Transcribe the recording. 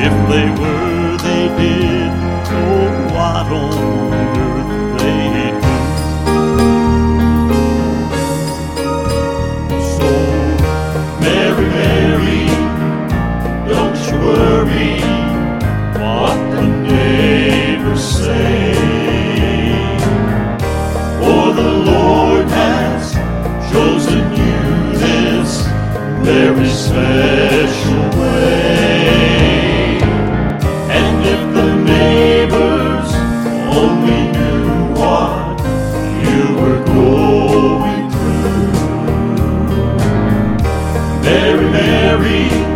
If they were, they did. Oh, what on earth they'd do. So, Mary, Mary, don't you worry what the neighbors say, for the Lord has chosen you this very special way. And if the neighbors only knew what you were going through, Mary, Mary,